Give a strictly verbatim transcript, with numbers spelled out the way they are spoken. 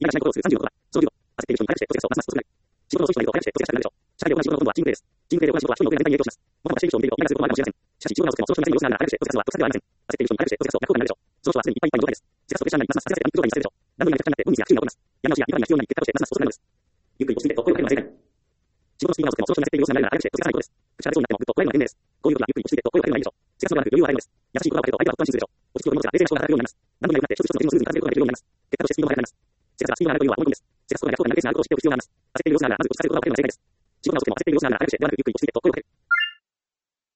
意外なことをするさんじゅうろくは、その理論、焦っている人に早くしてプロセスをますます遅くなる。仕事の遅い人は早くしてプロセスが進められるでしょう。社会で行う仕事のほとんどはチームプレイです。チームプレイで行う仕事は人の運営の全体に影響します。またはしている人を見ていると、イライラすることもあるかもしれません。しかし、仕事が遅くてもその人の目線に様子があるなら早くしてプロセスは得策ではありません。焦っている人に早くしてプロセスをやることになるでしょう。その人はすでにいっぱいいっぱいの状態です。ストレスとプレッシャーになりますます焦らせてランキング状態にさせるでしょう。何度もやめたくなって無理にや不審が起こります。やり直しやリファインが必要になり結果としてますます遅くなるのです。ゆっくり落ち着いてと声をかけるのは正解。仕事のスピードが遅くてもその人に焦っている様子が見られるなら早くしてプロセスがないことです。口が出そうになってもぐっとこらえるのが賢明です。こういう時はゆっくり落ち着いてと声をかけるのがいいでしょう。せかすのではなく余裕を与えるのです。優しい言葉をかけると相手は不安心するでしょう。落ち着くことによって冷静な思考が働くようになります。何度もやるようになって一つ一つの自分のスムーズに片付けることができるようになります。結果としてスピードが速くなります。せかすがスピードが上がるというのはこのことです。せかすことが逆効果になるケースがあることを知っておく必要があります。焦っている様子があるならまず落ち着かせることが分かるのが正解です。仕事が遅くても焦っている様子があるなら早くしてではなくゆっくり落ち着いてと声をかける。